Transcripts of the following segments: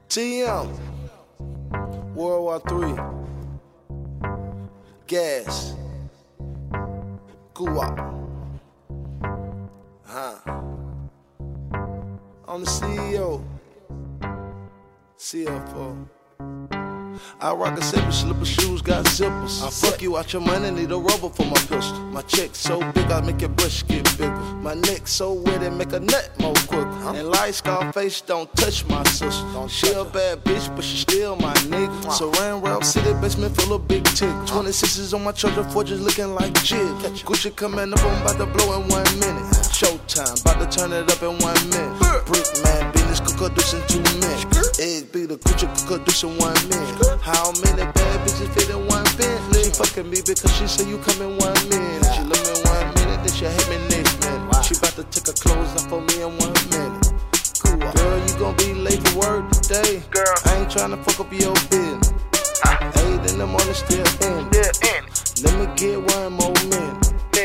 TM, World War III, Gas, Guwap, I'm the CEO, CFO. I rock a separate slipper shoes, got zippers. I fuck you out your money, need a rubber for my pistol. My check so big, I make your brush get bigger. My neck so wet, it make a nut more quicker. And light scar face don't touch my sister. She a bad bitch, but she still my nigga. Saran wrap city basement full of big tick. 26s on my charger for just looking like jig. Gucci coming up, I'm about to blow in 1 minute. Showtime, about to turn it up in 1 minute. Brick man, business cooker deucing 2 minutes. Egg beater, Gucci cooker deucing 1 minute. How many bad bitches fit in 1 Bentley? She fucking me because she say you come in 1 minute. She love me 1 minute, then she hate me next minute. She about to take her clothes off for me in 1 minute. Cool. Girl, you gon' be late for work today. Girl, I ain't tryna fuck up your business. 8 in the morning, still in. Let me get 1 more minute.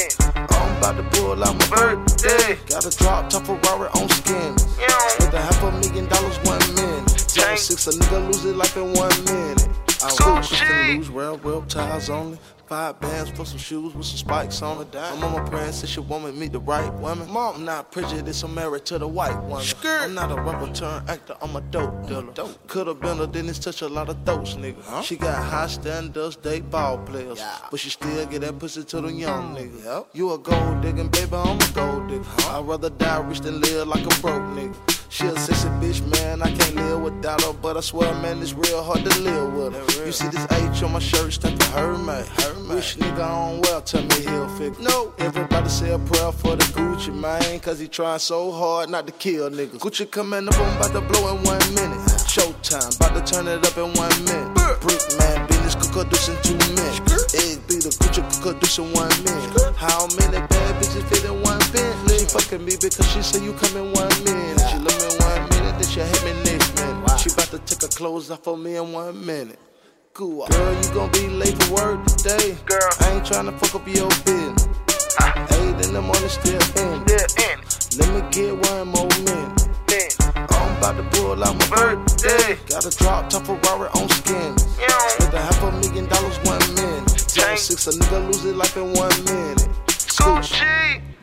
I'm about to pull out my birthday. Got a drop top Ferrari on skin. Spent $500,000 1 minute. 6 a nigga lose it like in 1 minute. I was to lose real ties only. 5 bands for some shoes with some spikes on it. My mama praying said she want me to meet the right woman. Mom, I'm not prejudiced, I'm married to the white woman. I'm not a rapper turned actor, I'm a dope dealer. Could've been a dentist, touch a lot of throats, nigga. She got high standards, date ball players. But she still get that pussy to the young nigga. You a gold digging, baby, I'm a gold digger. I'd rather die rich than live like a broke nigga. She a sexy bitch, man, I can't live without her. But I swear, man, it's real hard to live with her. You see this H on my shirt, stand for her, man. Wish nigga on well, tell me he'll fix. No, everybody say a prayer for the Gucci, man, cause he trying so hard not to kill niggas. Gucci coming up, I'm about to blow in 1 minute. Showtime, about to turn it up in 1 minute. Brick man, business cooker deucing 2 minutes. Egg beater, Gucci cooker deucing 1 minute. How many bad bitches fit in 1 Bentley? She fucking me because she say you come in 1 minute. She love me 1 minute, then she hate me next minute. She about to take her clothes off for me in 1 minute. Cool. Girl, you gon' be late for work today. Girl, I ain't tryna fuck up your business. 8 in the morning, still in. Let me get 1 more minute. I'm about to pull out my birthday. Got a drop top Ferrari on skin. Spent $500,000 1 minute. 6 a nigga lose it like in 1 minute. Gucci.